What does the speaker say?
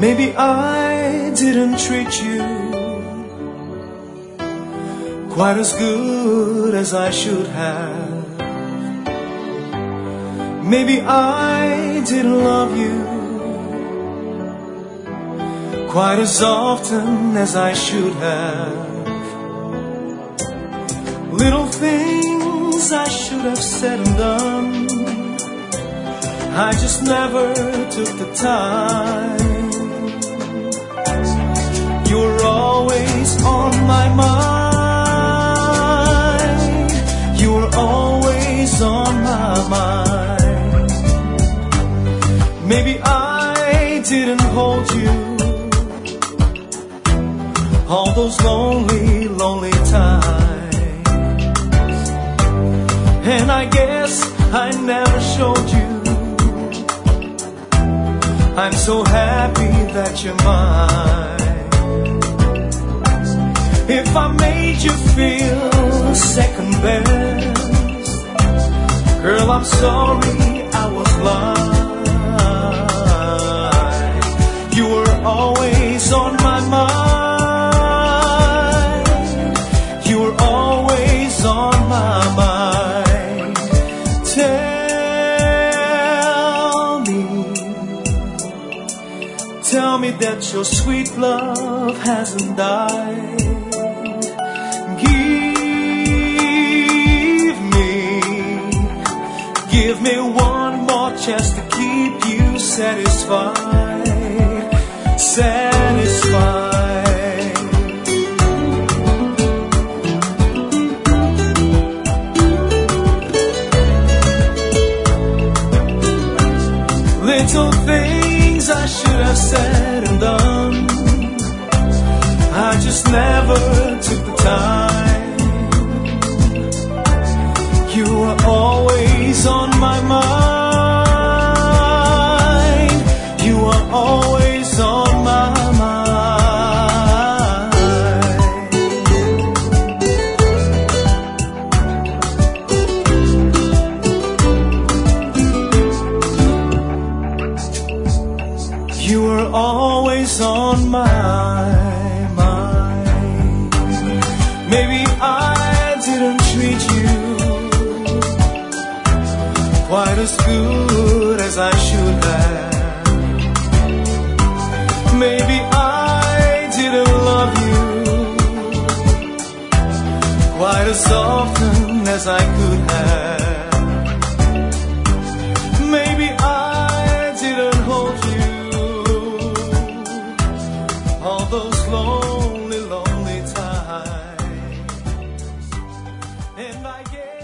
Maybe I didn't treat you quite as good as I should have. Maybe I didn't love you quite as often as I should have. Little things I should have said and done, I just never took the time. You were always on my mind. You were always on my mind. Maybe I didn't hold you all those lonely, lonely times. And I guess I never showed you I'm so happy that you're mine. If I made you feel second best, girl, I'm sorry I was blind. You were always on my mind. You were always on my mind. Tell me that your sweet love hasn't died. Give me one more chance to keep you satisfied, satisfied. Little things I should have said and done, I just never took the time. You were always on my mind. You were always on my mind. You were always on my mind. Maybe I didn't treat you quite as good as I should have. Maybe I didn't love you quite as often as I could have. Maybe I didn't hold you all those lonely, lonely times. And I guess